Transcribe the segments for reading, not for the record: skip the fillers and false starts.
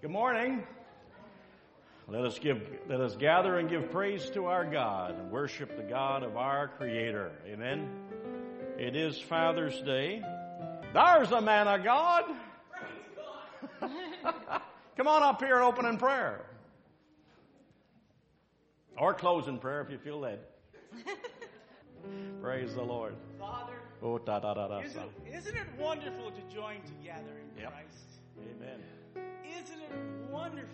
Good morning. Let us gather and give praise to our God and worship the God of our Creator. Amen. It is Father's Day. There's a man of God. Come on up here and open in prayer. Or close in prayer if you feel led. Praise the Lord. Father, isn't it wonderful to join together in Christ? Amen. Isn't it wonderful?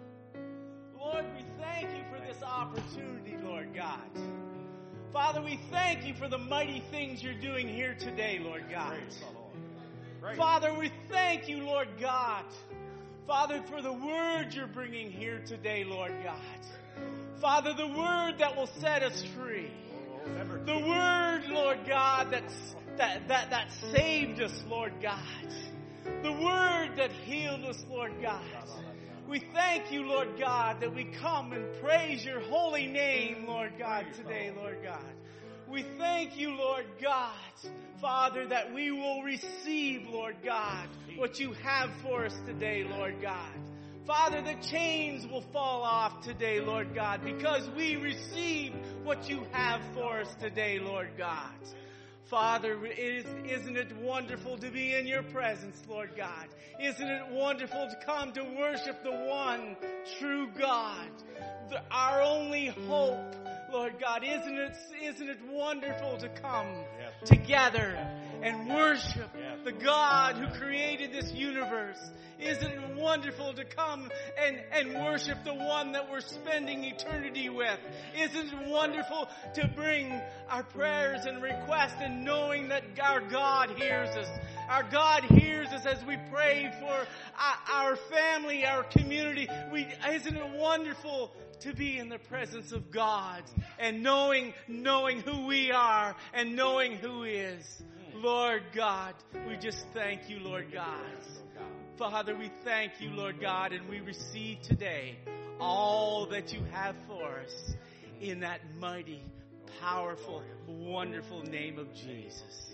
Lord, we thank you for this opportunity, Lord God. Father, we thank you for the mighty things you're doing here today, Lord God. Praise the Lord. Praise. Father, we thank you, Lord God. Father, for the word you're bringing here today, Lord God. Father, the word that will set us free. The word, Lord God, that saved us, Lord God. The word that healed us, Lord God. We thank you, Lord God, that we come and praise your holy name, Lord God, today, Lord God. We thank you, Lord God, Father, that we will receive, Lord God, what you have for us today, Lord God. Father, the chains will fall off today, Lord God, because we receive what you have for us today, Lord God. Father, isn't it wonderful to be in your presence, Lord God? Isn't it wonderful to come to worship the one true God, our only hope, Lord God? Isn't it wonderful to come together and worship the God who created this universe? Isn't it wonderful to come and worship the one that we're spending eternity with? Isn't it wonderful to bring our prayers and requests and knowing that our God hears us? Our God hears us as we pray for our family, our community. Isn't it wonderful to be in the presence of God and knowing who we are and knowing who He is? Lord God, we just thank you, Lord God. Father, we thank you, Lord God, and we receive today all that you have for us in that mighty, powerful, wonderful name of Jesus.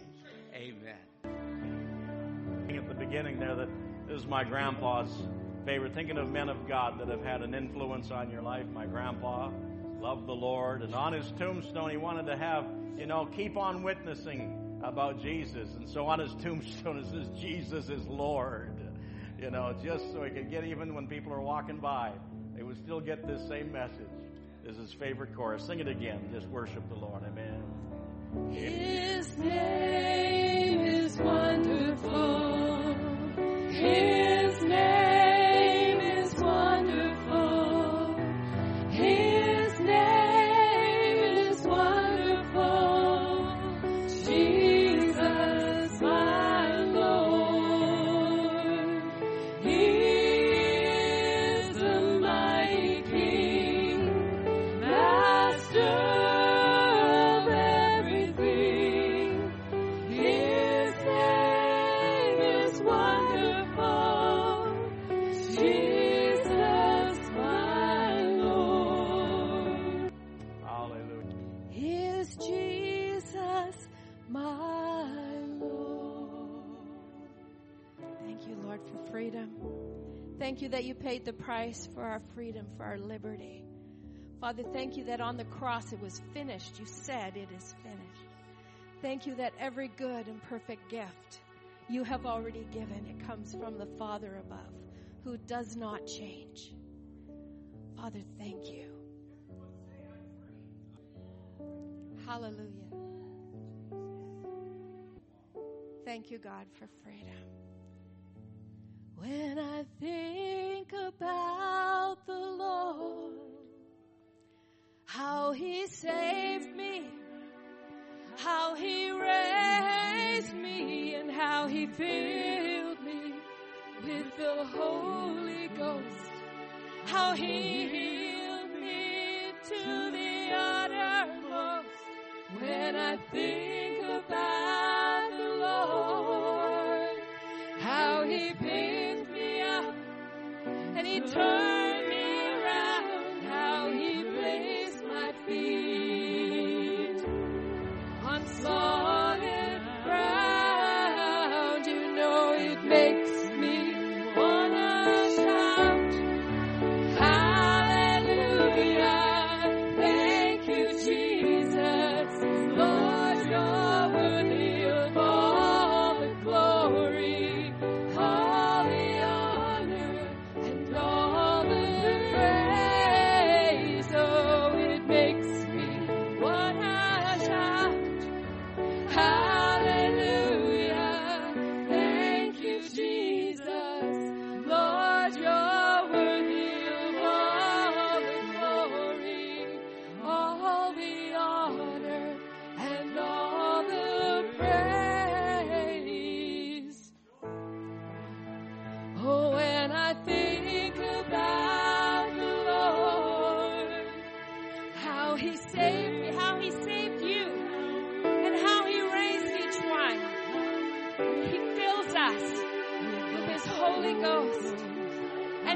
Amen. At the beginning there, that this is my grandpa's favorite. Thinking of men of God that have had an influence on your life. My grandpa loved the Lord, and on his tombstone he wanted to have, keep on witnessing about Jesus. And so on his tombstone it says, Jesus is Lord. Just so he could get, even when people are walking by, they would still get this same message. This is his favorite chorus. Sing it again. Just worship the Lord. Amen. His name is wonderful. His name is wonderful. His name is wonderful. Jesus, my Lord. He is the mighty King, Master of everything. His name is wonderful. Jesus, my Lord. Hallelujah. Is Jesus my Lord? Thank you, Lord, for freedom. Thank you that you paid the price for our freedom, for our liberty. Father, thank you that on the cross it was finished. You said it is finished. Thank you that every good and perfect gift you have already given, it comes from the Father above, who does not change. Father, thank you. Hallelujah. Thank you, God, for freedom. When I think about the Lord, how He saved me, how He raised me, and how He filled me with the Holy Ghost, how He healed me to the uttermost. When I think about the Lord, how He picked me up and He turned me around, how He placed my feet on solid ground, it makes me wanna shout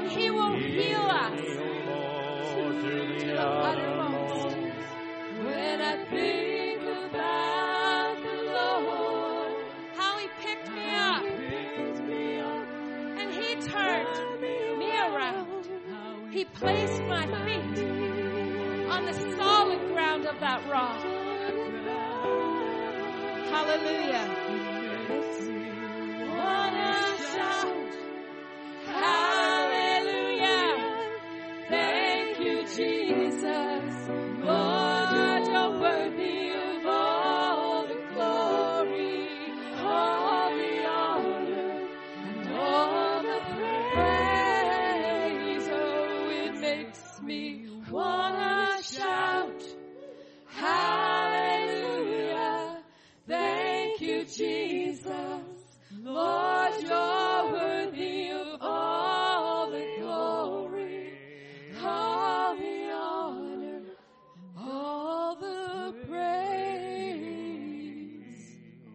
He will heal us to the uttermost. When I think about the Lord, how He picked me up, and He turned me around. He placed my feet on the solid ground of that rock. Hallelujah. Wanna shout, hallelujah. Thank you, Jesus. Lord, you're worthy of all the glory, all the honor, and all the praise. Oh, it makes me wanna shout, hallelujah. Thank you, Jesus. Lord, you're worthy of all the glory, all the honor, all the praise.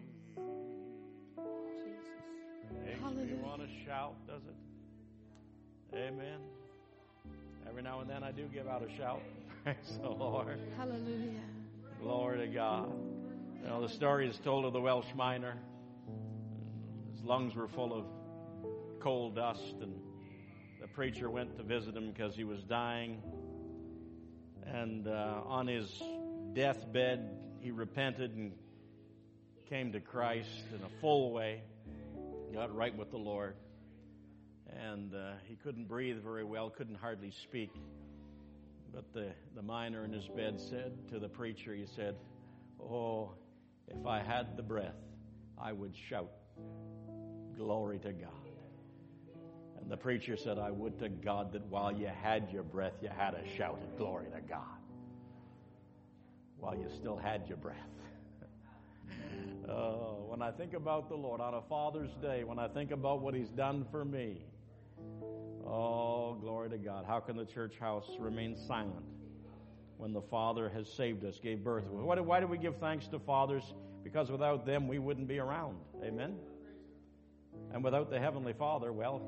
Makes me want to shout, does it? Amen. Every now and then I do give out a shout. Praise the Lord. Hallelujah. Glory to God. You know, the story is told of the Welsh miner. His lungs were full of coal dust, and the preacher went to visit him because he was dying. And on his deathbed, he repented and came to Christ in a full way, got right with the Lord. And he couldn't breathe very well, couldn't hardly speak. But the miner in his bed said to the preacher, he said, "Oh, if I had the breath, I would shout, glory to God." And the preacher said, "I would to God that while you had your breath, you had a shout of glory to God. While you still had your breath." Oh, when I think about the Lord on a Father's Day, when I think about what He's done for me, oh, glory to God. How can the church house remain silent when the Father has saved us, gave birth? Why do we give thanks to fathers? Because without them, we wouldn't be around. Amen? And without the Heavenly Father, well,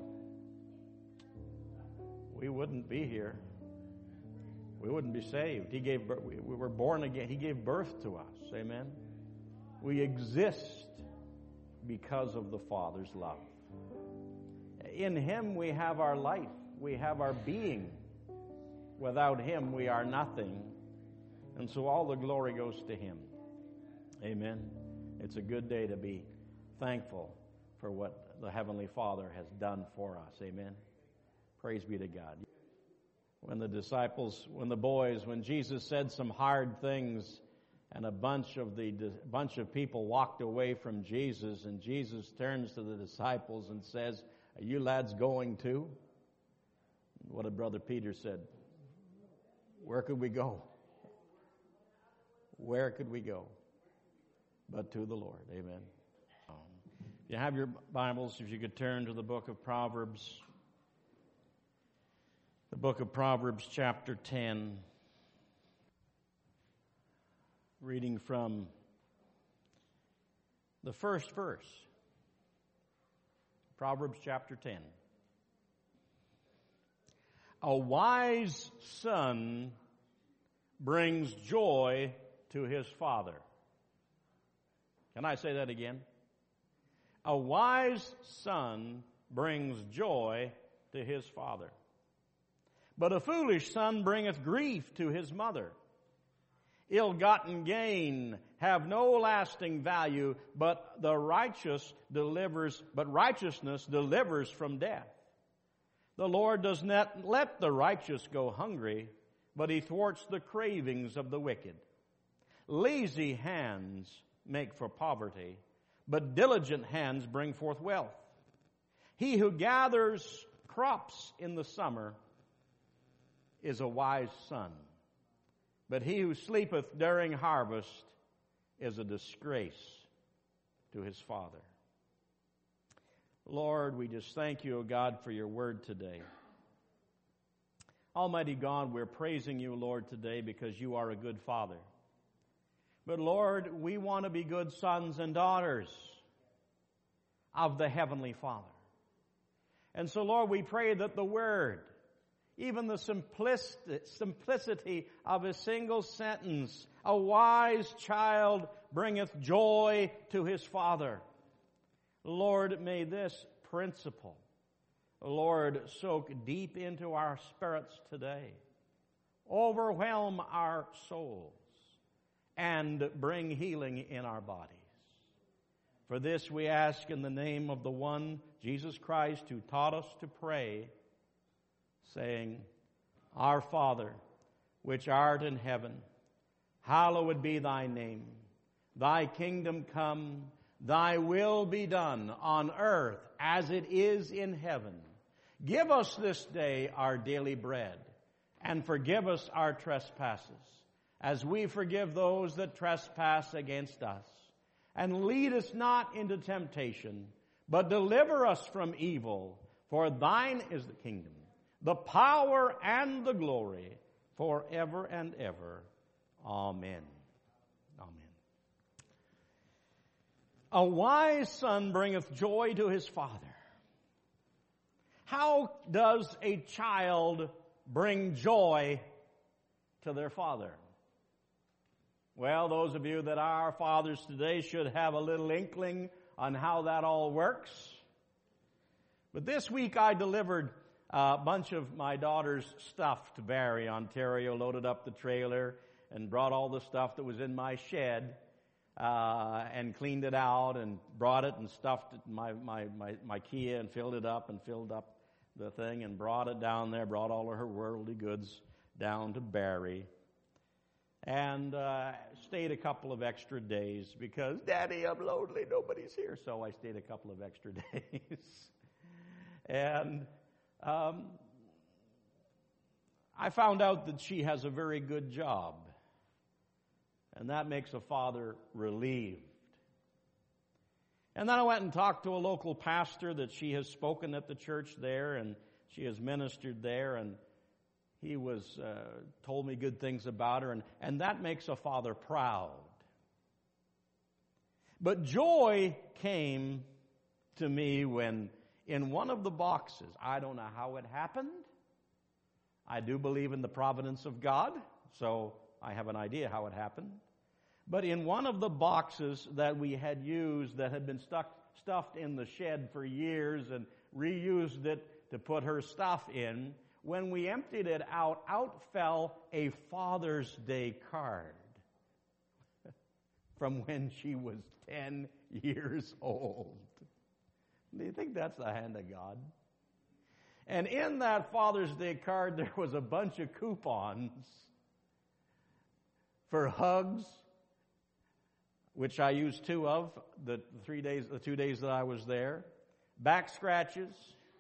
we wouldn't be here. We wouldn't be saved. We were born again. He gave birth to us. Amen? We exist because of the Father's love. In Him we have our life. We have our being. Without Him we are nothing. And so all the glory goes to Him. Amen. It's a good day to be thankful for what the Heavenly Father has done for us. Amen. Praise be to God. When the boys, when Jesus said some hard things, and a bunch of people walked away from Jesus, and Jesus turns to the disciples and says, "Are you lads going too?" What did Brother Peter said? Where could we go? Where could we go? But to the Lord. Amen. If you have your Bibles, if you could turn to the book of Proverbs. The book of Proverbs, chapter 10. Reading from the first verse. Proverbs chapter 10. A wise son brings joy to his father. Can I say that again? A wise son brings joy to his father. But a foolish son bringeth grief to his mother. Ill-gotten gain have no lasting value, but righteousness delivers from death. The Lord does not let the righteous go hungry, but He thwarts the cravings of the wicked. Lazy hands make for poverty, but diligent hands bring forth wealth. He who gathers crops in the summer is a wise son, but he who sleepeth during harvest is a disgrace to his father. Lord, we just thank you, O God, for your word today. Almighty God, we're praising you, Lord, today because you are a good father. But Lord, we want to be good sons and daughters of the Heavenly Father. And so, Lord, we pray that the Word, even the simplicity of a single sentence, a wise child bringeth joy to his father. Lord, may this principle, Lord, soak deep into our spirits today, overwhelm our souls, and bring healing in our bodies. For this we ask in the name of the one, Jesus Christ, who taught us to pray, saying, Our Father, which art in heaven, hallowed be thy name. Thy kingdom come, thy will be done on earth as it is in heaven. Give us this day our daily bread, and forgive us our trespasses, as we forgive those that trespass against us. And lead us not into temptation, but deliver us from evil. For thine is the kingdom, the power, and the glory, forever and ever. Amen. Amen. A wise son bringeth joy to his father. How does a child bring joy to their father? Well, those of you that are fathers today should have a little inkling on how that all works. But this week I delivered a bunch of my daughter's stuff to Barrie, Ontario, loaded up the trailer and brought all the stuff that was in my shed and cleaned it out and brought it and stuffed it in my Kia and filled it up and filled up the thing and brought it down there, brought all of her worldly goods down to Barrie. And stayed a couple of extra days because, Daddy, I'm lonely, nobody's here. So I stayed a couple of extra days. And I found out that she has a very good job. And that makes a father relieved. And then I went and talked to a local pastor that she has spoken at the church there, and she has ministered there, and he told me good things about her, and that makes a father proud. But joy came to me when in one of the boxes, I don't know how it happened. I do believe in the providence of God, so I have an idea how it happened. But in one of the boxes that we had used that had been stuffed in the shed for years and reused it to put her stuff in, when we emptied it out fell a Father's Day card from when she was 10 years old. Do you think that's the hand of God? And in that Father's Day card, there was a bunch of coupons for hugs, which I used 2 of the 2 days that I was there, back scratches,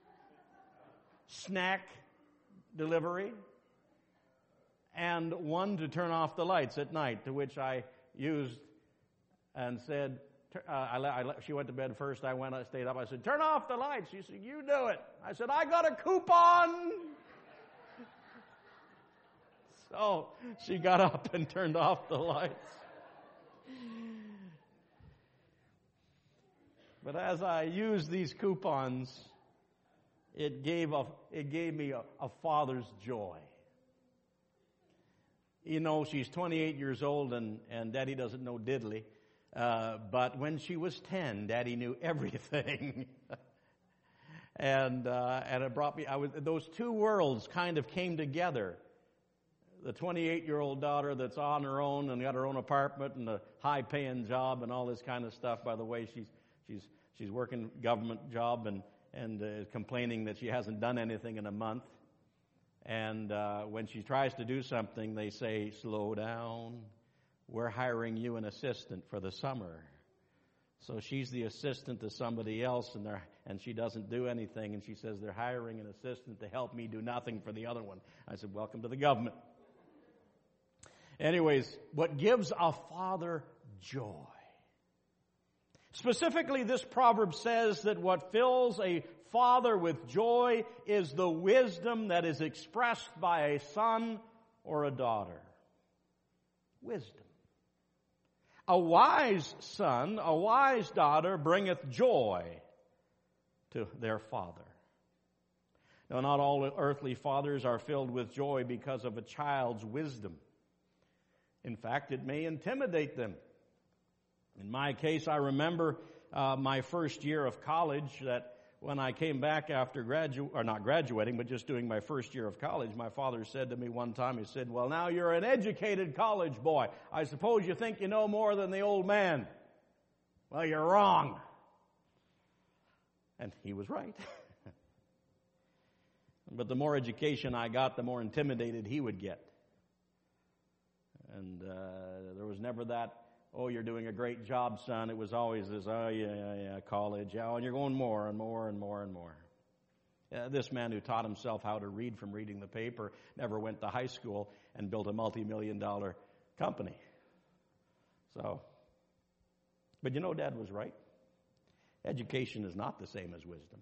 snack delivery, and 1 to turn off the lights at night, to which I used and said, she went to bed first, I stayed up, I said, turn off the lights. She said, you do it. I said, I got a coupon. So she got up and turned off the lights. But as I used these coupons, it gave me a father's joy. You know, she's 28 years old and Daddy doesn't know diddly. But when she was 10, Daddy knew everything. and it brought me, those 2 worlds kind of came together. The 28-year-old daughter that's on her own and got her own apartment and a high-paying job and all this kind of stuff. By the way, she's working government job and complaining that she hasn't done anything in a month. And when she tries to do something, they say, slow down. We're hiring you an assistant for the summer. So she's the assistant to somebody else, and she doesn't do anything. And she says, they're hiring an assistant to help me do nothing for the other one. I said, welcome to the government. Anyways, what gives a father joy? Specifically, this proverb says that what fills a father with joy is the wisdom that is expressed by a son or a daughter. Wisdom. A wise son, a wise daughter bringeth joy to their father. Now, not all earthly fathers are filled with joy because of a child's wisdom. In fact, it may intimidate them. In my case, I remember my first year of college, that when I came back after not graduating, but just doing my first year of college, my father said to me one time, he said, "Well, now you're an educated college boy. I suppose you think you know more than the old man. Well, you're wrong." And he was right. But the more education I got, the more intimidated he would get. And there was never that, "Oh, you're doing a great job, son." It was always this, "Oh, yeah, college. Oh, and you're going more and more and more and more." This man who taught himself how to read from reading the paper never went to high school and built a multi-million-dollar company. So, but you know, Dad was right. Education is not the same as wisdom.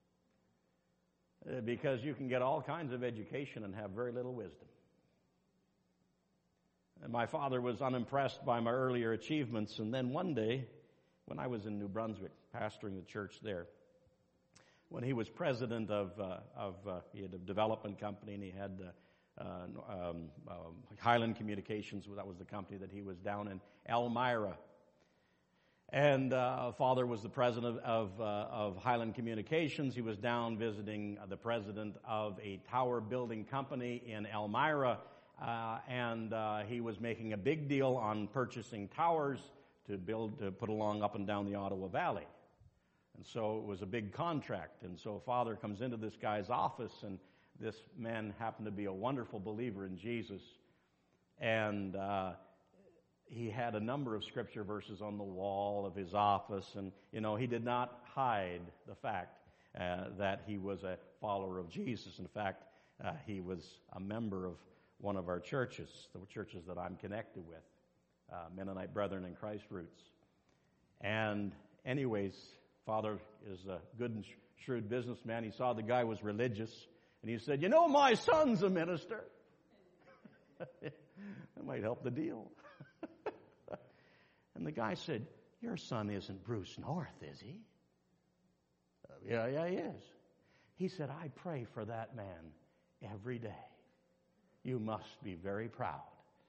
Because you can get all kinds of education and have very little wisdom. And my father was unimpressed by my earlier achievements, and then one day, when I was in New Brunswick, pastoring the church there, when he was president he had a development company, and he had Highland Communications, that was the company that he was down in Elmira. And Father was the president of Highland Communications. He was down visiting the president of a tower building company in Elmira, and he was making a big deal on purchasing towers to put along up and down the Ottawa Valley. And so it was a big contract. And so Father comes into this guy's office, and this man happened to be a wonderful believer in Jesus. And he had a number of scripture verses on the wall of his office, and, he did not hide the fact that he was a follower of Jesus. In fact, he was a member of one of our churches, the churches that I'm connected with, Mennonite Brethren and Christ Roots. And anyways, Father is a good and shrewd businessman. He saw the guy was religious, and he said, "My son's a minister." That might help the deal. And the guy said, "Your son isn't Bruce North, is he?" Yeah, he is. He said, "I pray for that man every day. You must be very proud."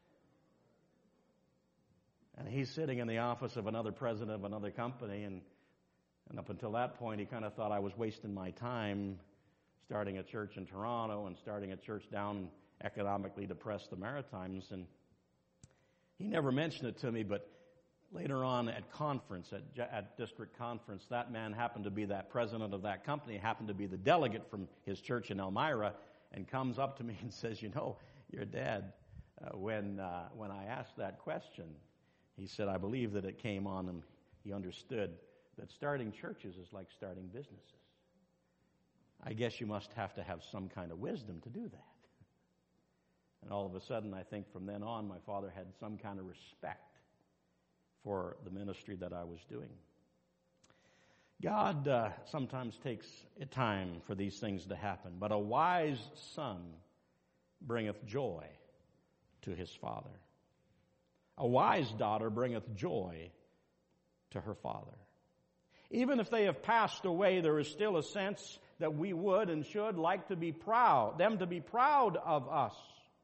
And he's sitting in the office of another president of another company, and up until that point, he kind of thought I was wasting my time starting a church in Toronto and starting a church down in economically depressed the Maritimes. And he never mentioned it to me, but later on at district conference, that man happened to be that president of that company, happened to be the delegate from his church in Elmira, and comes up to me and says, "Your dad, when I asked that question," he said, "I believe that it came on him. He understood that starting churches is like starting businesses. I guess you must have to have some kind of wisdom to do that." And all of a sudden, I think from then on, my father had some kind of respect for the ministry that I was doing. God sometimes takes time for these things to happen, but a wise son bringeth joy to his father. A wise daughter bringeth joy to her father. Even if they have passed away, there is still a sense that we would and should like to be proud, them to be proud of us.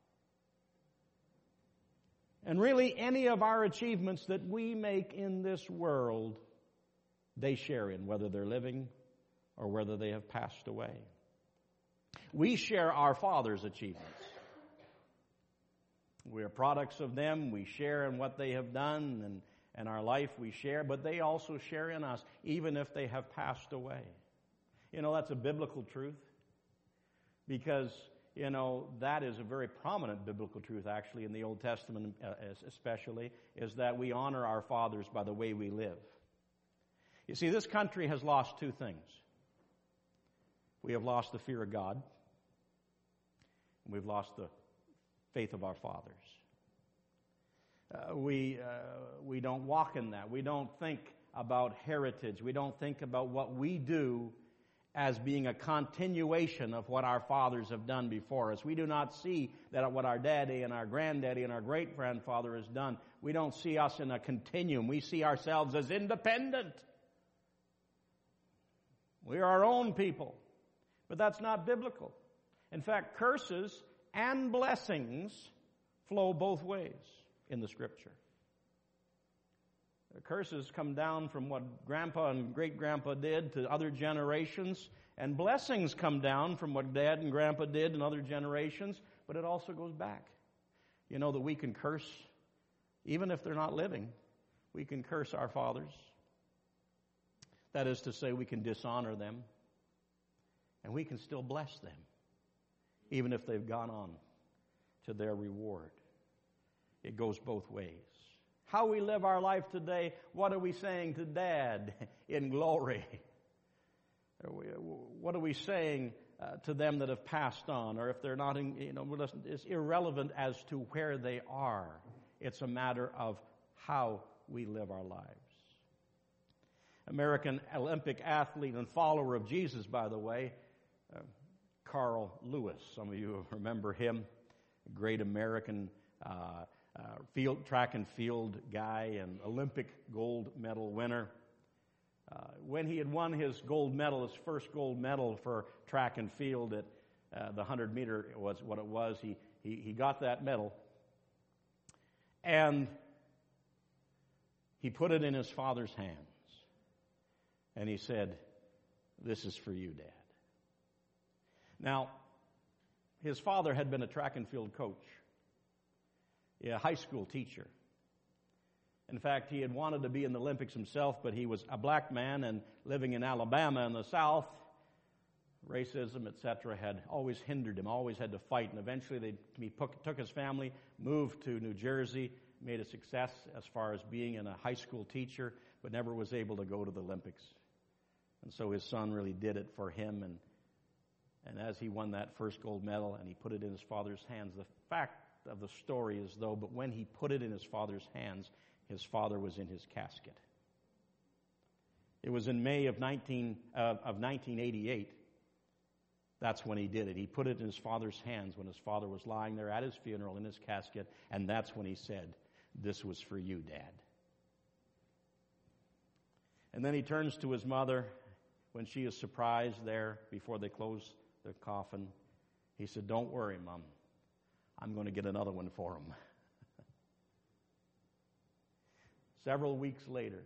And really, any of our achievements that we make in this world, they share in, whether they're living or whether they have passed away. We share our Father's achievements. We are products of them. We share in what they have done, and our life we share, but they also share in us, even if they have passed away. That's a biblical truth, because that is a very prominent biblical truth, actually, in the Old Testament especially, is that we honor our fathers by the way we live. You see, this country has lost two things. We have lost the fear of God, and we've lost the faith of our fathers. We don't walk in that. We don't think about heritage. We don't think about what we do as being a continuation of what our fathers have done before us. We do not see that what our daddy and our granddaddy and our great-grandfather has done. We don't see us in a continuum. We see ourselves as independent. We are our own people. But that's not biblical. In fact, curses and blessings flow both ways in the Scripture. The curses come down from what Grandpa and great-grandpa did to other generations, and blessings come down from what Dad and Grandpa did in other generations, but it also goes back. You know that we can curse, even if they're not living, we can curse our fathers. That is to say, we can dishonor them, and we can still bless them, even if they've gone on to their reward. It goes both ways. How we live our life today, what are we saying to Dad in glory? What are we saying to them that have passed on? Or if they're not, it's irrelevant as to where they are. It's a matter of how we live our lives. American Olympic athlete and follower of Jesus, by the way, Carl Lewis. Some of you remember him, a great American track and field guy and Olympic gold medal winner. When he had won his gold medal, his first gold medal for track and field at the 100 meter was what it was, he got that medal and he put it in his father's hands and he said, "This is for you, Dad." Now, his father had been a track and field coach, a high school teacher. In fact, he had wanted to be in the Olympics himself, but he was a black man and living in Alabama in the South. Racism, etc., had always hindered him, always had to fight. And eventually he took his family, moved to New Jersey, made a success as far as being a high school teacher, but never was able to go to the Olympics. And so his son really did it for him. And as he won that first gold medal and he put it in his father's hands, the fact of the story is though, but when he put it in his father's hands, his father was in his casket. It was in May of 1988. That's when he did it. He put it in his father's hands when his father was lying there at his funeral in his casket, and that's when he said, "This was for you, Dad." And then he turns to his mother when she is surprised there before they close the coffin. He said, "Don't worry, Mom. I'm going to get another one for him." Several weeks later,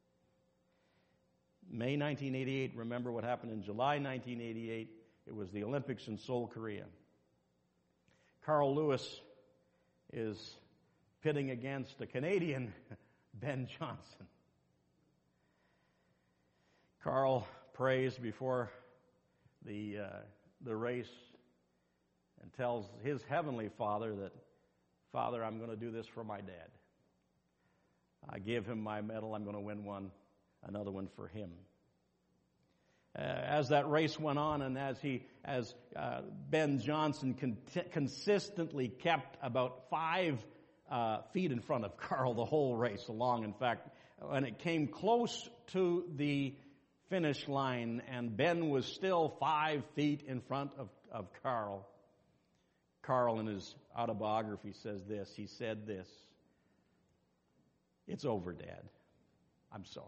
May 1988, remember what happened in July 1988? It was the Olympics in Seoul, Korea. Carl Lewis is pitting against a Canadian, Ben Johnson. Carl prays before the race and tells his heavenly Father that, "Father, I'm going to do this for my dad. I give him my medal. I'm going to win another one for him." As that race went on, and as Ben Johnson consistently kept about 5 feet in front of Carl the whole race along. In fact, when it came close to the finish line, and Ben was still 5 feet in front of Carl. Carl, in his autobiography, says this. He said this, "It's over, Dad. I'm sorry."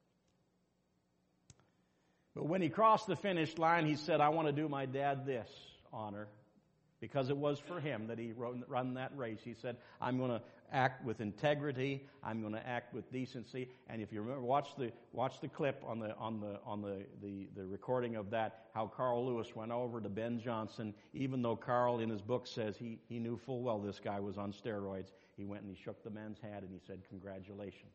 But when he crossed the finish line, he said, "I want to do my dad this honor," because it was for him that he run that race. He said, "I'm going to act with integrity. I'm going to act with decency." And if you remember, watch the clip on the recording of that, how Carl Lewis went over to Ben Johnson, even though Carl in his book says he knew full well this guy was on steroids. He went and he shook the man's hand and he said, "Congratulations."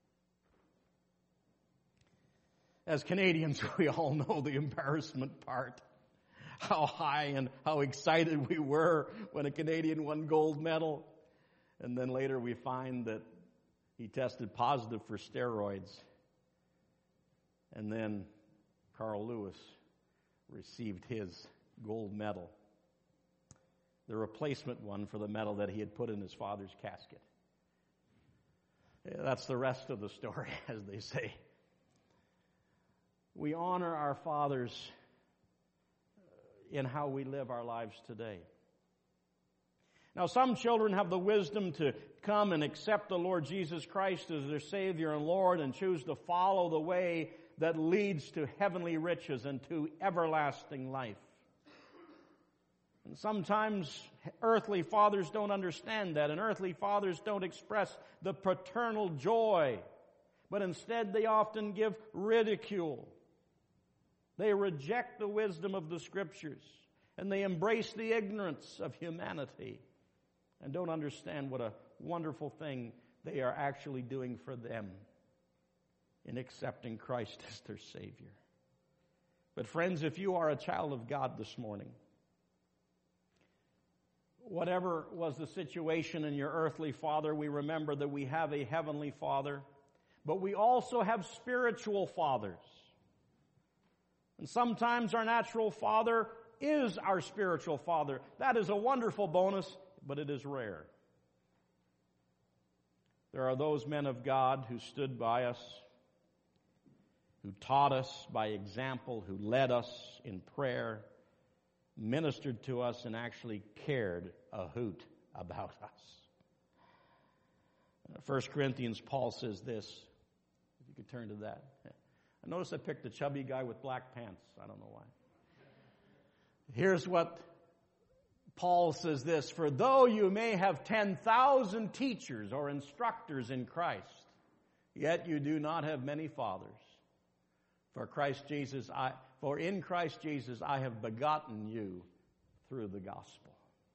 As Canadians, we all know the embarrassment part. How high and how excited we were when a Canadian won gold medal. And then later we find that he tested positive for steroids. And then Carl Lewis received his gold medal, the replacement one for the medal that he had put in his father's casket. That's the rest of the story, as they say. We honor our fathers in how we live our lives today. Now, some children have the wisdom to come and accept the Lord Jesus Christ as their Savior and Lord and choose to follow the way that leads to heavenly riches and to everlasting life. And sometimes earthly fathers don't understand that, and earthly fathers don't express the paternal joy, but instead they often give ridicule. They reject the wisdom of the Scriptures, and they embrace the ignorance of humanity, and don't understand what a wonderful thing they are actually doing for them in accepting Christ as their Savior. But friends, if you are a child of God this morning, whatever was the situation in your earthly father, we remember that we have a heavenly Father, but we also have spiritual fathers. And sometimes our natural father is our spiritual father. That is a wonderful bonus, but it is rare. There are those men of God who stood by us, who taught us by example, who led us in prayer, ministered to us, and actually cared a hoot about us. 1 Corinthians, Paul says this. If you could turn to that. I notice I picked a chubby guy with black pants. I don't know why. Here's what Paul says this: for though you may have 10,000 teachers or instructors in Christ, yet you do not have many fathers. For in Christ Jesus I have begotten you through the gospel.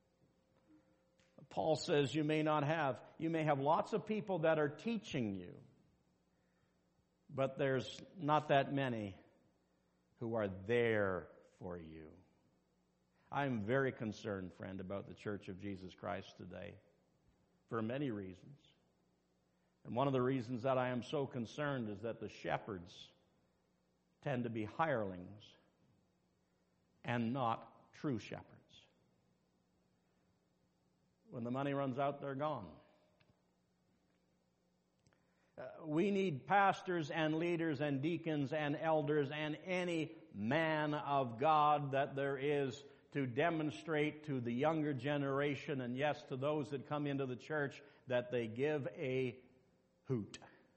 Paul says you may have lots of people that are teaching you, but there's not that many who are there for you. I'm very concerned, friend, about the Church of Jesus Christ today for many reasons. And one of the reasons that I am so concerned is that the shepherds tend to be hirelings and not true shepherds. When the money runs out, they're gone. We need pastors and leaders and deacons and elders and any man of God that there is to demonstrate to the younger generation, and yes, to those that come into the church, that they give a hoot.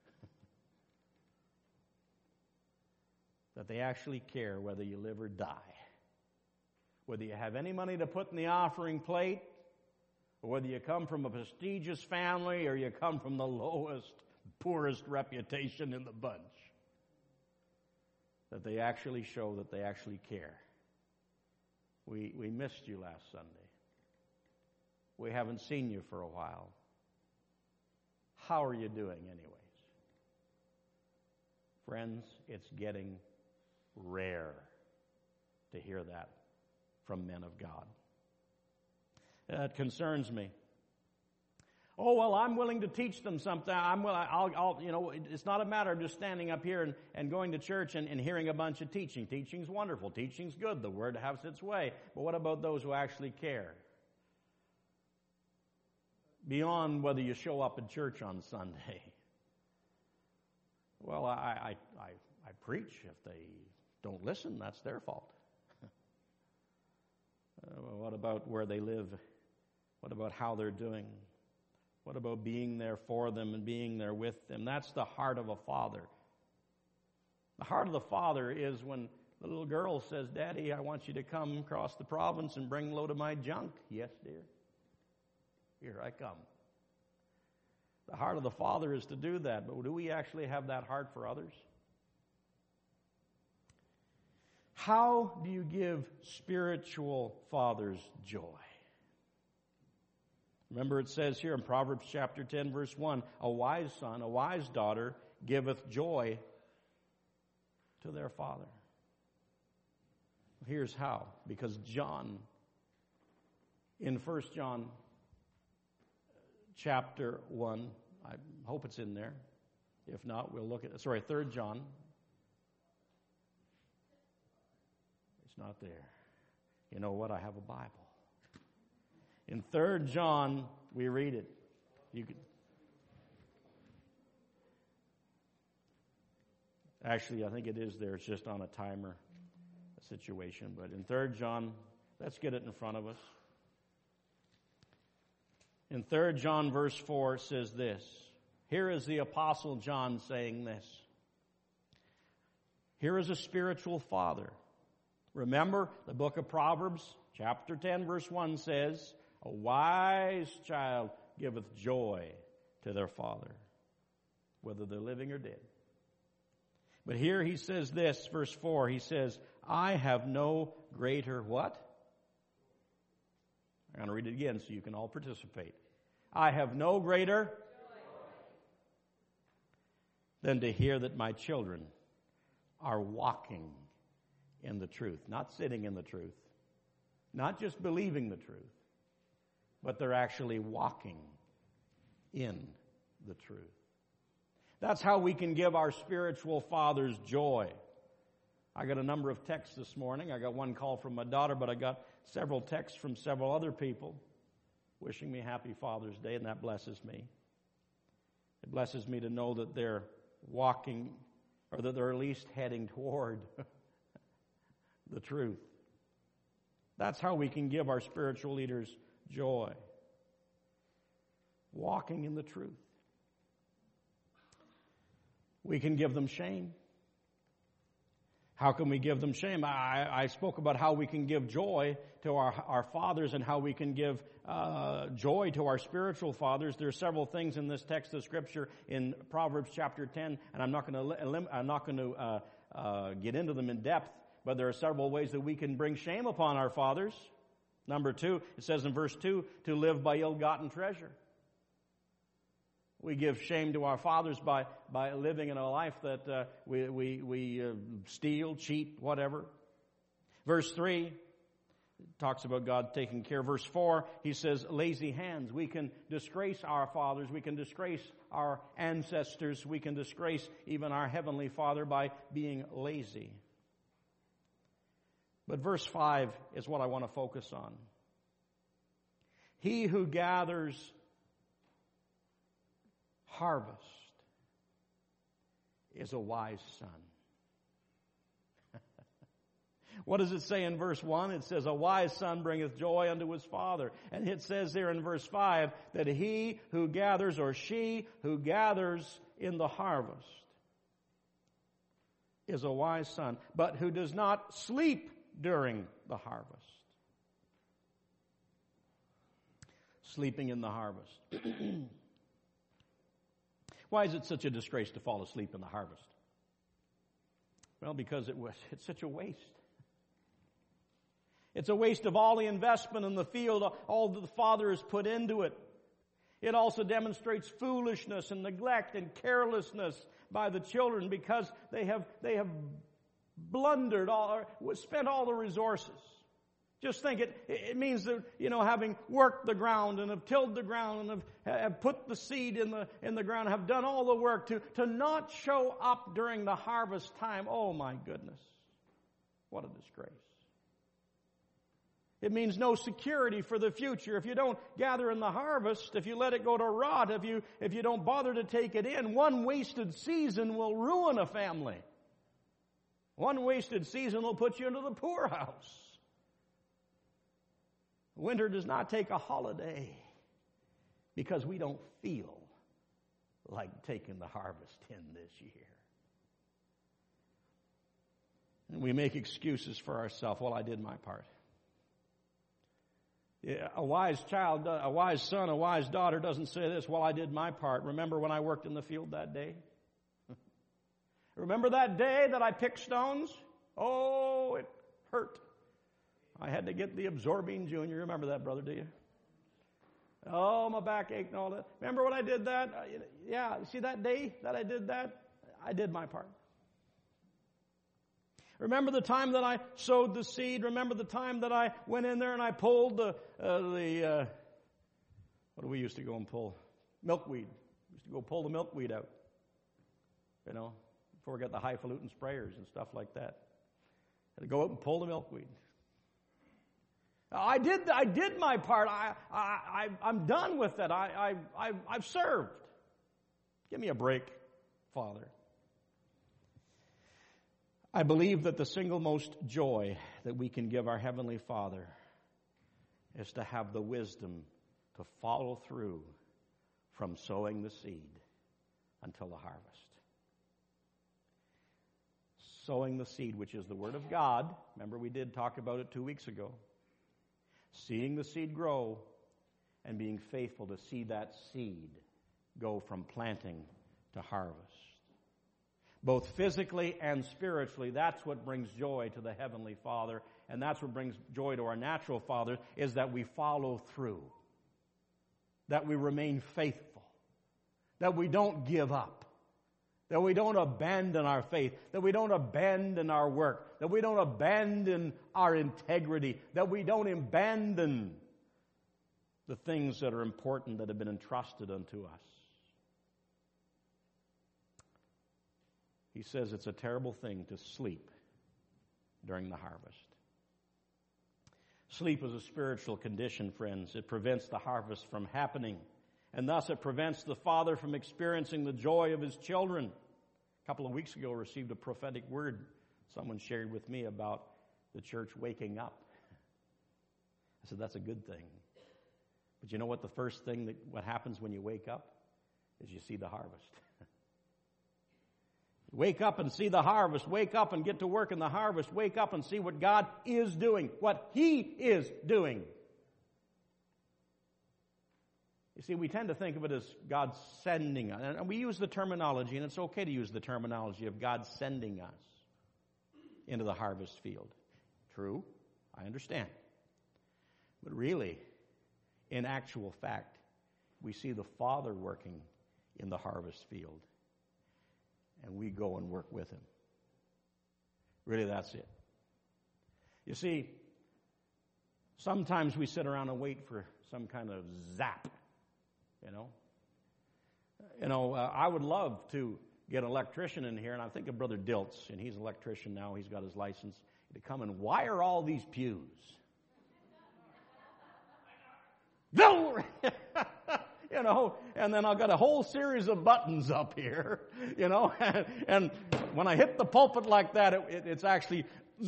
That they actually care whether you live or die. Whether you have any money to put in the offering plate, or whether you come from a prestigious family, or you come from the lowest, poorest reputation in the bunch. That they actually show that they actually care. We missed you last Sunday. We haven't seen you for a while. How are you doing anyways? Friends, it's getting rare to hear that from men of God. It concerns me. Oh, well, I'm willing to teach them something. It's not a matter of just standing up here and going to church and hearing a bunch of teaching. Teaching's wonderful. Teaching's good. The Word has its way. But what about those who actually care? Beyond whether you show up at church on Sunday. Well, I preach. If they don't listen, that's their fault. What about where they live? What about how they're doing? What about being there for them and being there with them? That's the heart of a father. The heart of the father is when the little girl says, Daddy, I want you to come across the province and bring a load of my junk. Yes, dear. Here I come. The heart of the father is to do that, but do we actually have that heart for others? How do you give spiritual fathers joy? Remember it says here in Proverbs chapter 10, verse 1, a wise son, a wise daughter giveth joy to their father. Here's how. Because John, in 1 John chapter 1, I hope it's in there. If not, we'll look at 3 John. It's not there. You know what? I have a Bible. In 3 John, we read it. Actually, I think it is there. It's just on a timer situation. But in 3 John, let's get it in front of us. In 3 John verse 4 says this. Here is the Apostle John saying this. Here is a spiritual father. Remember the book of Proverbs, Chapter 10, verse 1 says, a wise child giveth joy to their father, whether they're living or dead. But here he says this, verse 4, he says, I have no greater what? I'm going to read it again so you can all participate. I have no greater than to hear that my children are walking in the truth. Not sitting in the truth. Not just believing the truth. But they're actually walking in the truth. That's how we can give our spiritual fathers joy. I got a number of texts this morning. I got one call from my daughter, but I got several texts from several other people wishing me happy Father's Day, and that blesses me. It blesses me to know that they're walking, or that they're at least heading toward the truth. That's how we can give our spiritual leaders joy. Walking in the truth. We can give them shame. How can we give them shame? I spoke about how we can give joy to our fathers and how we can give joy to our spiritual fathers. There are several things in this text of Scripture in Proverbs chapter 10, and I'm not going to get into them in depth, but there are several ways that we can bring shame upon our fathers. Number 2, it says in verse 2, to live by ill-gotten treasure. We give shame to our fathers by living in a life that we steal, cheat, whatever. Verse 3 talks about God taking care. Verse 4, he says, lazy hands. We can disgrace our fathers. We can disgrace our ancestors. We can disgrace even our Heavenly Father by being lazy. But verse 5 is what I want to focus on. He who gathers harvest is a wise son. What does it say in verse 1? It says, a wise son bringeth joy unto his father. And it says there in verse 5 that he who gathers, or she who gathers in the harvest, is a wise son, but who does not sleep during the harvest. Sleeping in the harvest. Why is it such a disgrace to fall asleep in the harvest? Well, because it's such a waste. It's a waste of all the investment in the field, all that the Father has put into it. It also demonstrates foolishness and neglect and carelessness by the children because they have blundered spent all the resources. Just think it means that, having worked the ground and have tilled the ground and have put the seed in the ground, have done all the work to not show up during the harvest time. Oh my goodness. What a disgrace. It means no security for the future. If you don't gather in the harvest, if you let it go to rot, if you don't bother to take it in, one wasted season will ruin a family. One wasted season will put you into the poorhouse. Winter does not take a holiday because we don't feel like taking the harvest in this year. And we make excuses for ourselves. Well, I did my part. Yeah, a wise child, a wise son, a wise daughter doesn't say this, well, I did my part. Remember when I worked in the field that day? Remember that day that I picked stones? Oh, it hurt. I had to get the Absorbine Junior. Remember that, brother, do you? Oh, my back ached and all that. Remember when I did that? Yeah, see that day that I did that? I did my part. Remember the time that I sowed the seed? Remember the time that I went in there and I pulled what do we used to go and pull? Milkweed. We used to go pull the milkweed out. Before we got the highfalutin sprayers and stuff like that. Had to go out and pull the milkweed. I did my part. I'm done with it. I've served. Give me a break, Father. I believe that the single most joy that we can give our Heavenly Father is to have the wisdom to follow through from sowing the seed until the harvest. Sowing the seed, which is the Word of God. Remember, we did talk about it 2 weeks ago. Seeing the seed grow and being faithful to see that seed go from planting to harvest. Both physically and spiritually, that's what brings joy to the Heavenly Father, and that's what brings joy to our natural Father, is that we follow through, that we remain faithful, that we don't give up, that we don't abandon our faith, that we don't abandon our work, that we don't abandon our integrity, that we don't abandon the things that are important that have been entrusted unto us. He says it's a terrible thing to sleep during the harvest. Sleep is a spiritual condition, friends. It prevents the harvest from happening, and thus it prevents the Father from experiencing the joy of His children. A couple of weeks ago, I received a prophetic word. Someone shared with me about the church waking up. I said, that's a good thing. But you know what the first thing what happens when you wake up is you see the harvest. Wake up and see the harvest. Wake up and get to work in the harvest. Wake up and see what God is doing, what He is doing. You see, we tend to think of it as God sending us. And we use the terminology, and it's okay to use the terminology of God sending us into the harvest field. True, I understand. But really, in actual fact, we see the Father working in the harvest field, and we go and work with Him. Really, that's it. You see, sometimes we sit around and wait for some kind of zap, I would love to get an electrician in here, and I think of Brother Diltz, and he's an electrician now, he's got his license, to come and wire all these pews. And then I've got a whole series of buttons up here, and when I hit the pulpit like that, it's actually,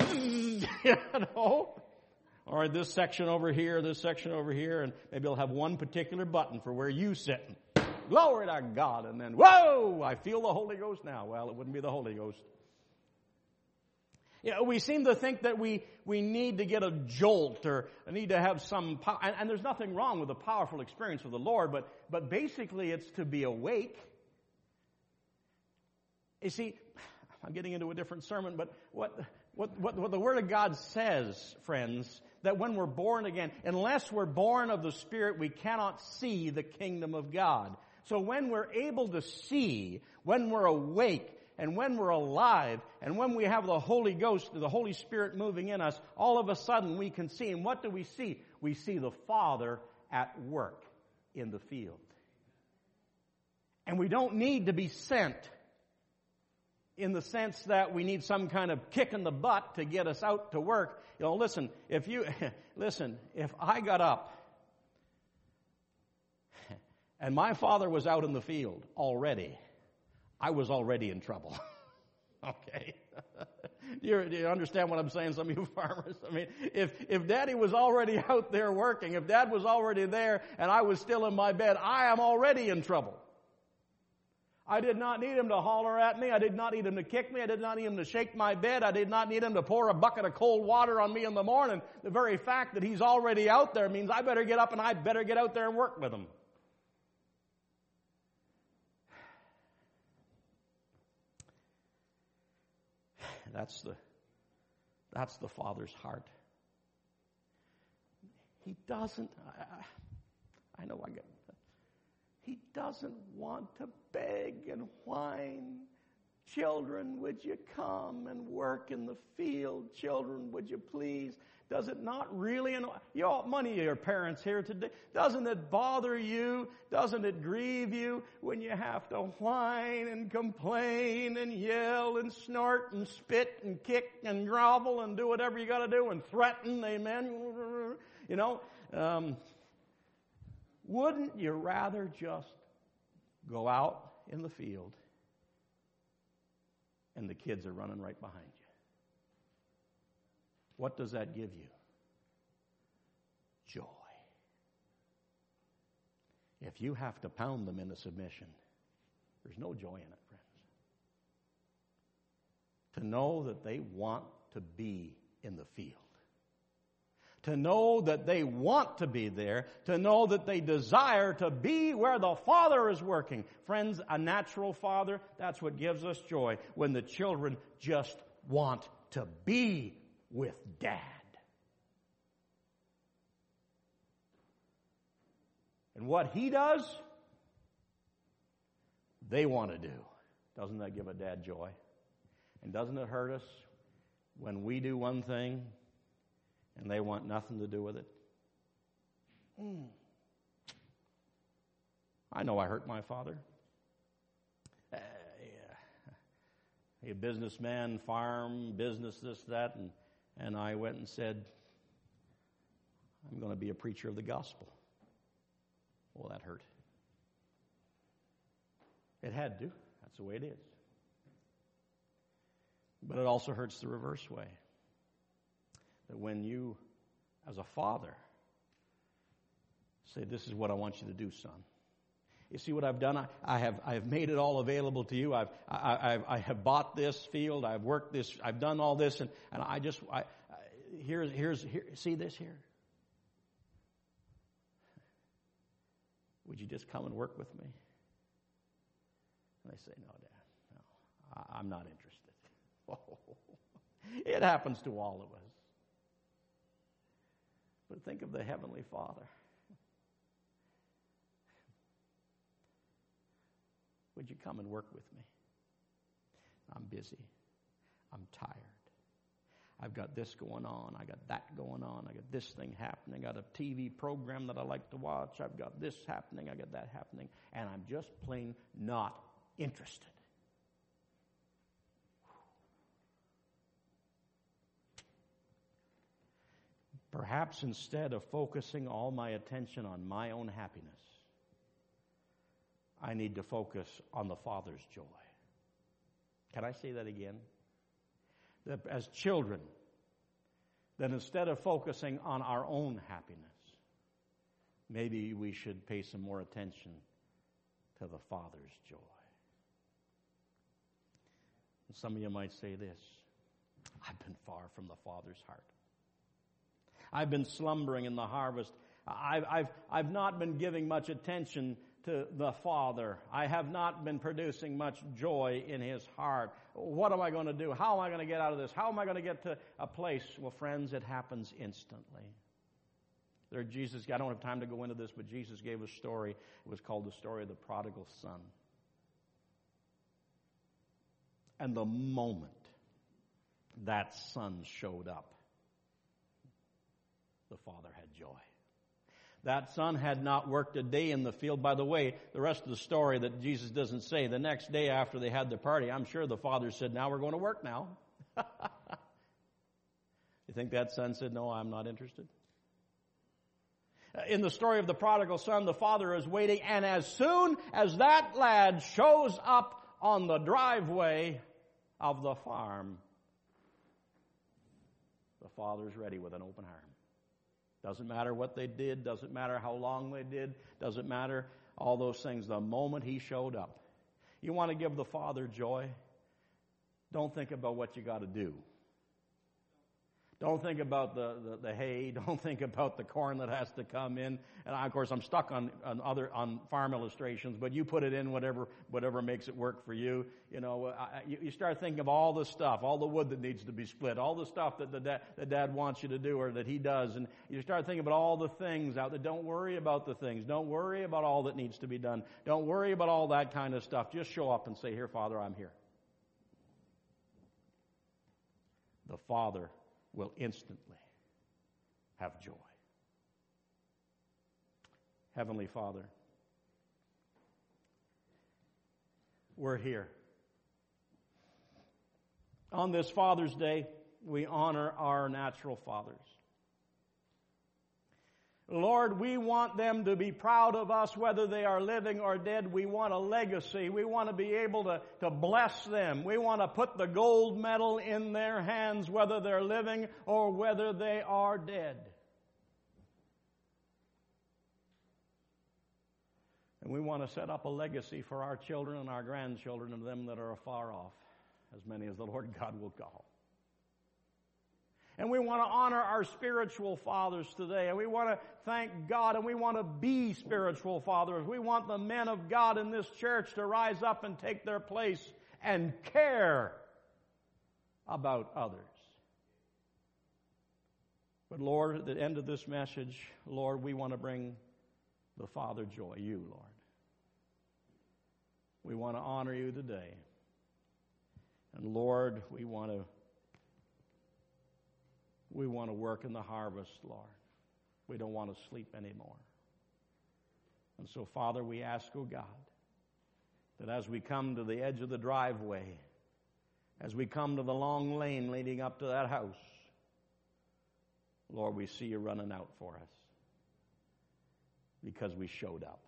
all right, this section over here, and maybe I'll have one particular button for where you sit. Glory to God, and then, whoa, I feel the Holy Ghost now. Well, it wouldn't be the Holy Ghost. We seem to think that we need to get a jolt or need to have some power. And there's nothing wrong with a powerful experience with the Lord, but basically it's to be awake. You see, I'm getting into a different sermon, but what the Word of God says, friends, that when we're born again, unless we're born of the Spirit, we cannot see the kingdom of God. So when we're able to see, when we're awake, and when we're alive, and when we have the Holy Ghost, the Holy Spirit moving in us, all of a sudden we can see. And what do we see? We see the Father at work in the field. And we don't need to be sent in the sense that we need some kind of kick in the butt to get us out to work. Listen, if I got up and my father was out in the field already, I was already in trouble. Okay. Do you understand what I'm saying, some of you farmers? I mean, if Daddy was already out there working, if Dad was already there and I was still in my bed, I am already in trouble. I did not need him to holler at me. I did not need him to kick me. I did not need him to shake my bed. I did not need him to pour a bucket of cold water on me in the morning. The very fact that he's already out there means I better get up and I better get out there and work with him. That's the Father's heart. He doesn't, I know I get it. He doesn't want to beg and whine. Children, would you come and work in the field? Children, would you please? Does it not really annoy you? Many of your parents here today, doesn't it bother you? Doesn't it grieve you when you have to whine and complain and yell and snort and spit and kick and grovel and do whatever you got to do and threaten? Amen. Wouldn't you rather just go out in the field and the kids are running right behind you? What does that give you? Joy. If you have to pound them into submission, there's no joy in it, friends. To know that they want to be in the field. to know that they want to be there, to know that they desire to be where the Father is working. Friends, a natural father, that's what gives us joy, when the children just want to be with Dad. And what He does, they want to do. Doesn't that give a dad joy? And doesn't it hurt us when we do one thing and they want nothing to do with it? I know I hurt my father. A businessman, farm, business, this, that, and I went and said, I'm going to be a preacher of the gospel. Well, that hurt. It had to. That's the way it is. But it also hurts the reverse way. That when you, as a father, say, this is what I want you to do, son. You see what I've done? I have made it all available to you. I have bought this field. I've worked this. I've done all this, and here's see this here. Would you just come and work with me? And they say, no, Dad, no, I'm not interested. It happens to all of us. But think of the Heavenly Father. Would you come and work with me? I'm busy. I'm tired. I've got this going on. I got that going on. I got this thing happening. I got a TV program that I like to watch. I've got this happening. I got that happening. And I'm just plain not interested. Perhaps instead of focusing all my attention on my own happiness, I need to focus on the Father's joy. Can I say that again? That as children, that instead of focusing on our own happiness, maybe we should pay some more attention to the Father's joy. And some of you might say this, I've been far from the Father's heart. I've been slumbering in the harvest. I've not been giving much attention to the Father. I have not been producing much joy in His heart. What am I going to do? How am I going to get out of this? How am I going to get to a place? Well, friends, it happens instantly. Jesus, I don't have time to go into this, but Jesus gave a story. It was called the story of the prodigal son. And the moment that son showed up, the father had joy. That son had not worked a day in the field. By the way, the rest of the story that Jesus doesn't say, the next day after they had the party, I'm sure the father said, now we're going to work now. You think that son said, no, I'm not interested? In the story of the prodigal son, the father is waiting, and as soon as that lad shows up on the driveway of the farm, the father's ready with an open arm. Doesn't matter what they did, doesn't matter how long they did, doesn't matter all those things. The moment he showed up, you want to give the Father joy? Don't think about what you got to do. Don't think about the hay. Don't think about the corn that has to come in. And of course, I'm stuck on farm illustrations, but you put it in whatever makes it work for you. You know, you start thinking of all the stuff, all the wood that needs to be split, all the stuff that the dad wants you to do or that he does, and you start thinking about all the things out there. Don't worry about the things. Don't worry about all that needs to be done. Don't worry about all that kind of stuff. Just show up and say, "Here, Father, I'm here." The Father will instantly have joy. Heavenly Father, we're here. On this Father's Day, we honor our natural fathers. Lord, we want them to be proud of us, whether they are living or dead. We want a legacy. We want to be able to bless them. We want to put the gold medal in their hands, whether they're living or whether they are dead. And we want to set up a legacy for our children and our grandchildren and them that are afar off, as many as the Lord God will call. And we want to honor our spiritual fathers today. And we want to thank God, and we want to be spiritual fathers. We want the men of God in this church to rise up and take their place and care about others. But Lord, at the end of this message, Lord, we want to bring the Father joy, you, Lord. We want to honor you today. And Lord, we want to work in the harvest, Lord. We don't want to sleep anymore. And so, Father, we ask, oh God, that as we come to the edge of the driveway, as we come to the long lane leading up to that house, Lord, we see you running out for us because we showed up.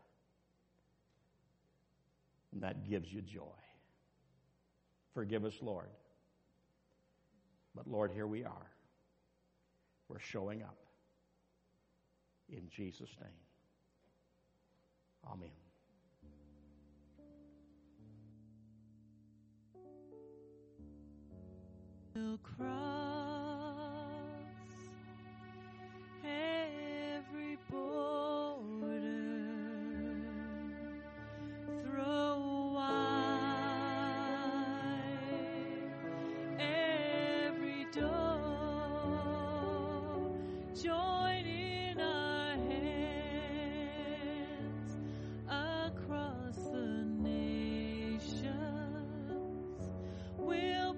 And that gives you joy. Forgive us, Lord. But Lord, here we are. We're showing up. In Jesus' name. Amen. We'll cross every border, throw wide every door, join in our hands across the nations. We'll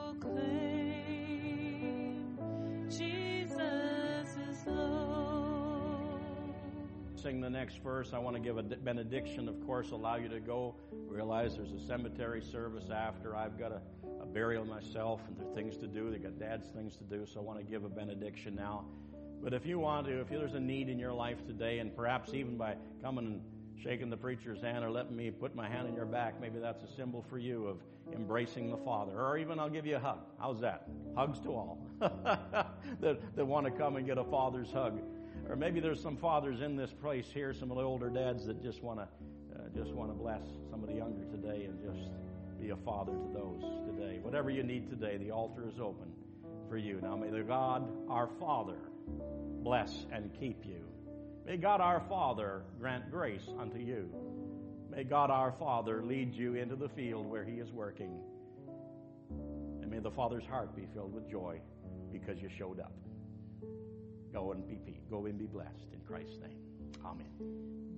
proclaim Jesus is Lord. Sing the next verse. I want to give a benediction, of course, allow you to go. Realize there's a cemetery service after. I've got a burial myself, and there are things to do. They've got Dad's things to do, so I want to give a benediction now. But if you want to, if there's a need in your life today, and perhaps even by coming and shaking the preacher's hand or letting me put my hand on your back, maybe that's a symbol for you of embracing the Father. Or even I'll give you a hug. How's that? Hugs to all that want to come and get a father's hug. Or maybe there's some fathers in this place here, some of the older dads that just want to bless some of the younger today and just be a father to those today. Whatever you need today, the altar is open for you. Now may the God, our Father, bless and keep you. May God, our Father, grant grace unto you. May God, our Father, lead you into the field where He is working. And may the Father's heart be filled with joy because you showed up. Go and be blessed in Christ's name. Amen.